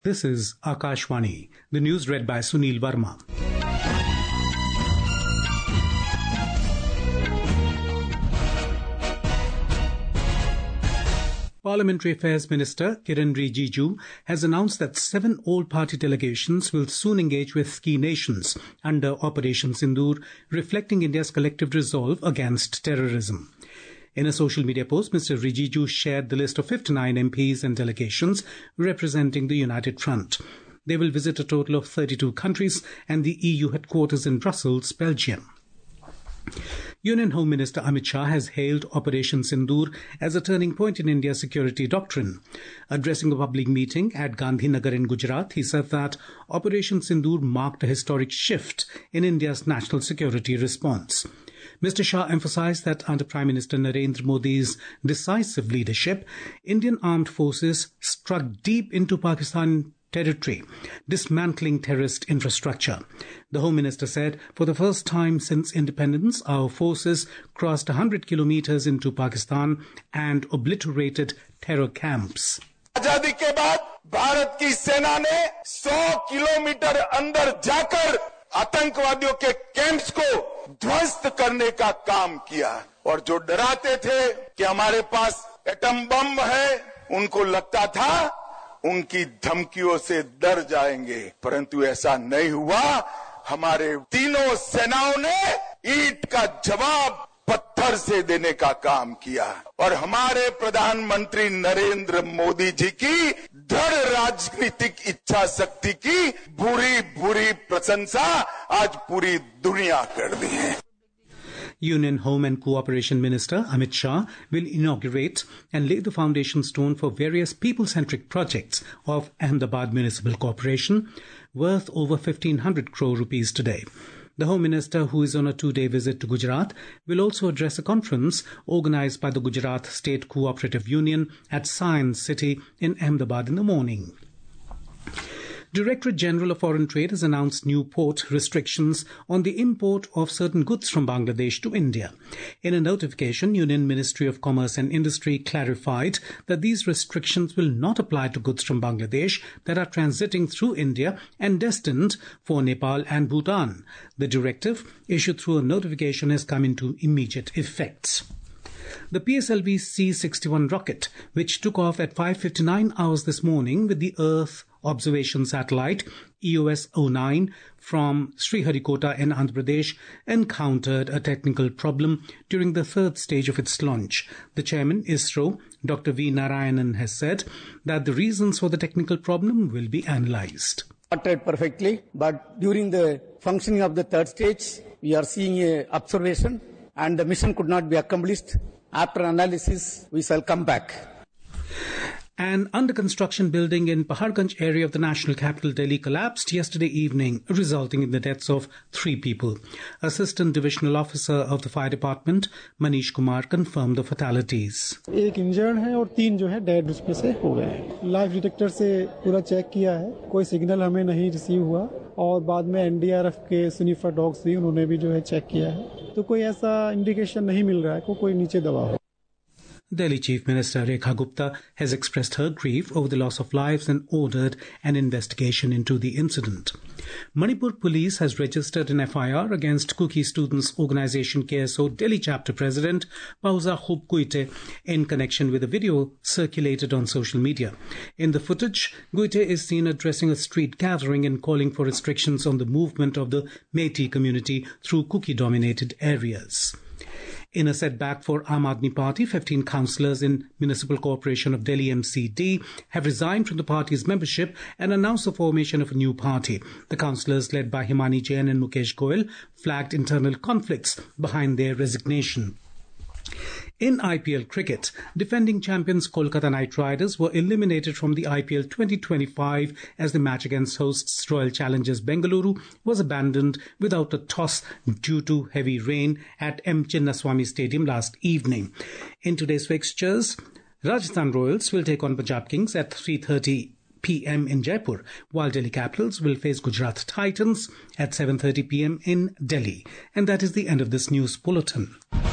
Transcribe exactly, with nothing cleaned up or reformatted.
This is Akashvani. The news read by Sunil Verma. Parliamentary Affairs Minister Kiren Rijiju has announced that seven all-party delegations will soon engage with key nations under Operation Sindoor, reflecting India's collective resolve against terrorism. In a social media post, Mister Rijiju shared the list of fifty-nine M Ps and delegations representing the United Front. They will visit a total of thirty-two countries and the E U headquarters in Brussels, Belgium. Union Home Minister Amit Shah has hailed Operation Sindoor as a turning point in India's security doctrine. Addressing a public meeting at Gandhinagar in Gujarat, he said that Operation Sindoor marked a historic shift in India's national security response. Mister Shah emphasized that under Prime Minister Narendra Modi's decisive leadership, Indian armed forces struck deep into Pakistan territory, dismantling terrorist infrastructure. The Home Minister said, for the first time since independence, our forces crossed one hundred kilometers into Pakistan and obliterated terror camps. आजादी के बाद भारत की सेना ने सौ kilometre अंदर जाकर आतंकवादियों के कैंप्स को ध्वस्त करने का काम किया और जो डराते थे कि हमारे पास एटम बम है, उनको लगता था उनकी धमकियों से डर जाएंगे, परंतु ऐसा नहीं हुआ। हमारे तीनों सेनाओं ने ईंट का जवाब पत्थर से देने का काम किया और हमारे प्रधानमंत्री नरेंद्र मोदी जी की दृढ़ राजनीतिक इच्छा शक्ति की बुरी बुरी प्रशंसा आज पूरी दुनिया कर रही है। Union Home and Cooperation Minister Amit Shah will inaugurate and lay the foundation stone for various people-centric projects of Ahmedabad Municipal Corporation worth over fifteen hundred crore rupees today. The Home Minister, who is on a two-day visit to Gujarat, will also address a conference organized by the Gujarat State Cooperative Union at Science City in Ahmedabad in the morning. Directorate General of Foreign Trade has announced new port restrictions on the import of certain goods from Bangladesh to India. In a notification, Union Ministry of Commerce and Industry clarified that these restrictions will not apply to goods from Bangladesh that are transiting through India and destined for Nepal and Bhutan. The directive, issued through a notification, has come into immediate effect. The P S L V C sixty-one rocket, which took off at five fifty-nine hours this morning with the Earth observation satellite E O S oh nine from Sriharikota in Andhra Pradesh, encountered a technical problem during the third stage of its launch. The chairman, ISRO, Doctor V. Narayanan, has said that the reasons for the technical problem will be analyzed. Started perfectly, but during the functioning of the third stage, we are seeing a observation and the mission could not be accomplished. After analysis, we shall come back. An under-construction building in Paharganj area of the national capital Delhi collapsed yesterday evening, resulting in the deaths of three people. Assistant Divisional Officer of the Fire Department, Manish Kumar, confirmed the fatalities. एक injured है और तीन जो है dead उसमें से हो गए हैं। लाइव डिटेक्टर से पूरा चेक किया है, कोई सिग्नल हमें नहीं रिसीव हुआ और बाद में एन डी आर एफ के स्निफर डॉग्स भी उन्होंने भी जो है चेक किया है, तो कोई ऐसा इंडिकेशन नहीं मिल रहा है को कोई नीचे दबा हो। Delhi Chief Minister Rekha Gupta has expressed her grief over the loss of lives and ordered an investigation into the incident. Manipur Police has registered an F I R against Kuki Students Organisation K S O Delhi Chapter President Pauza Khub Guite in connection with a video circulated on social media. In the footage, Guite is seen addressing a street gathering and calling for restrictions on the movement of the Meitei community through Kuki-dominated areas. In a setback for Aam Aadmi Party, fifteen councillors in Municipal Corporation of Delhi M C D have resigned from the party's membership and announced the formation of a new party. The councillors, led by Himani Jain and Mukesh Goyal, flagged internal conflicts behind their resignation. In I P L cricket, defending champions Kolkata Knight Riders were eliminated from the I P L twenty twenty-five as the match against hosts Royal Challengers Bengaluru was abandoned without a toss due to heavy rain at M. Chinnaswamy Stadium last evening. In today's fixtures, Rajasthan Royals will take on Punjab Kings at three thirty p m in Jaipur, while Delhi Capitals will face Gujarat Titans at seven thirty p m in Delhi. And that is the end of this news bulletin.